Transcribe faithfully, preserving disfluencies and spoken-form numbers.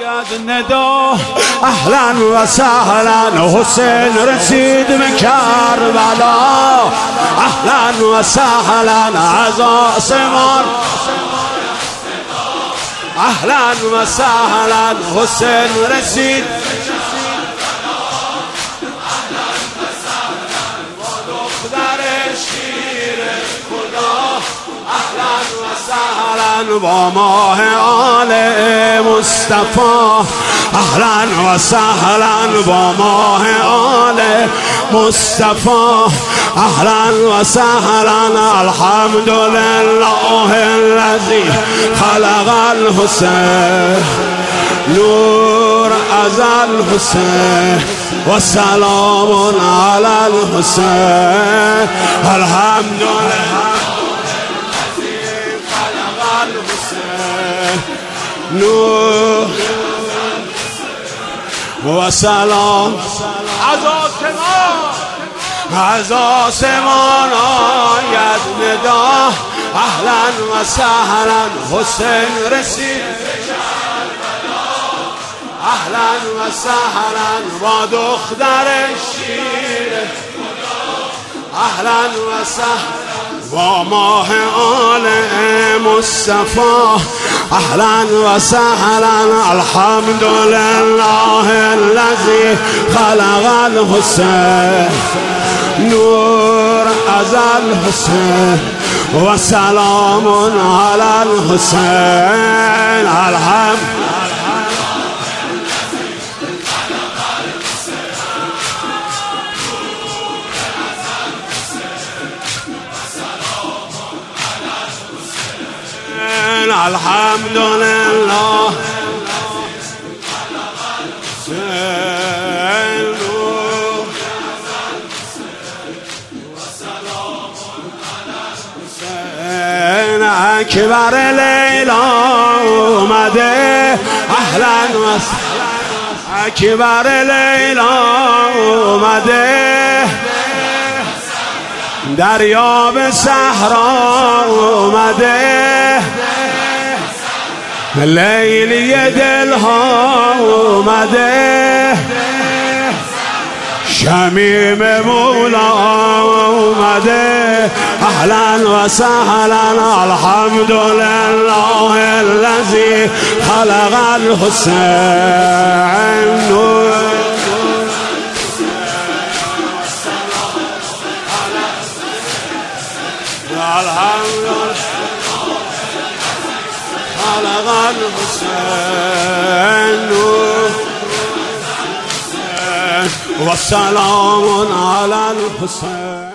آید ندا اهلا و سهلا حسین رسید من کربلا اهلا و سهلا از آسمان اهلا و سهلا حسین رسید با ماه آل مصطفی اهلا و سهلا با ماه آل مصطفی اهلا و سهلا الحمدلله الذی خلق الحسین نور از الحسین و سلام علی الحسین الحمدلله نور و سلام از آسمان از آسمان آید ندا اهلا و سهلا حسین رسید اهلا و سهلا با دختر شیر اهلا و سهلا با ماه آل مصطفی اهلا و سهلا الحمدلله الذی خلق الحسین نور از الحسین و سلام علی الحسین الحمد الحمدلله اکبر لیلا اومده اهلا و سهلا اکبر لیلا اومده دریاب صحرا اومده لیلی دلها اومده شمیم مولا اومده اهلا و سهلا الحمدلله الذی خلق الحسین نور الحمدلله خلق الحسین و سلام علی الحسین.